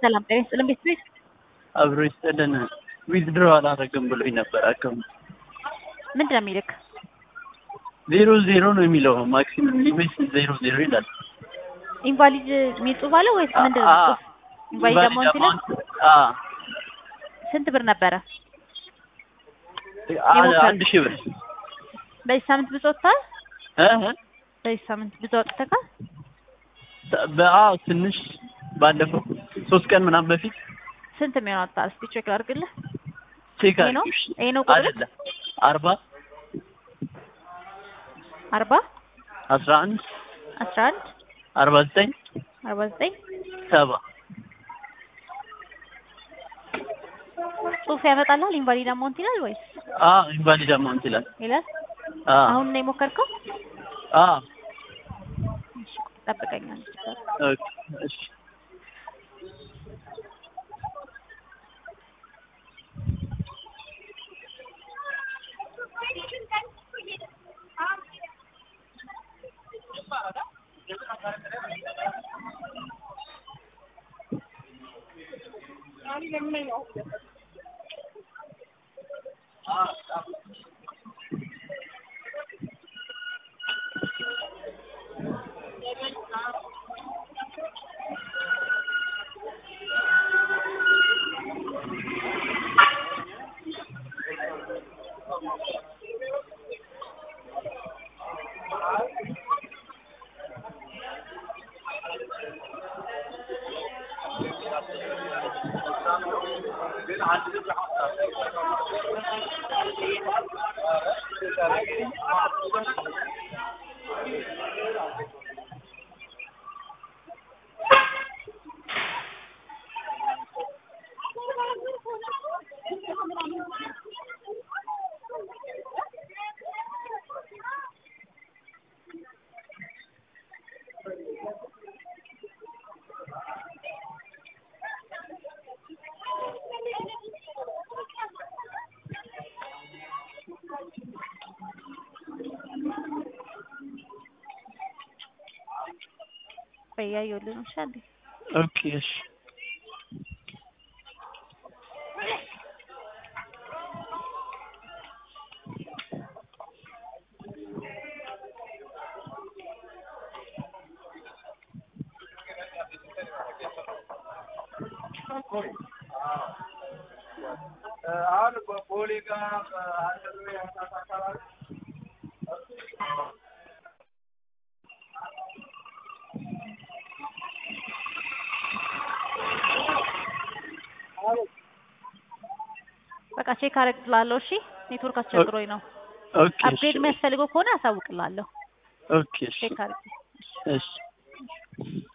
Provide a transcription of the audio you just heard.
ሰላም ጤና ይስጥልን ቤት አብሮ ይስጥልን ዊዝድሮ አላደረግም ብሎኝ ነበር። አካውንት ምንድን ነው የሚልክ? 00 ነው የሚለው ማክሲመም ሊሚት 00 ይላል። ኢንቫሊድ የሚል ጽሑፍ አለ ወይስ ምንድን ነው ጽሑፍ? ኢንቫሊድ አማውንት ይላል። ስንት ብር ነበረ? 1000 ብር። በዚህ ሳምንት ብዙ ወጥቷል? በዚህ ሳምንት ብዙ ወጥተካል? ትንሽ ባለፈው 3 ቀን ምናምን በፊት ስንት የሚሆን ወጣ? እስቲ ቼክ ላድርግልህ። ቼክ ይሄ ነው ቁጥር አይደለም 40 11 49 7 ጽሑፍ ያመጣልሃል? ኢንቫሊድ አማውንት ይላል ወይስ? ኢንቫሊድ አማውንት ይላል። አሁን ነው የሞከርከው? እሺ ጠብቀኝ አንድ ደቂቃ። ኦኬ እሺ በያየሁልህ ነው ሻንዴ። ኦኬ እሺ በቃ ቼክ አደርግልሃለሁ። እሺ ኔትወርክ አስቸግሮኝ ነው። ኦኬ አፕግሬድ የሚያስፈልገው ከሆነ አሳውቅልሃለሁ። ኦኬ እሺ ቼክ አድርግ። እሺ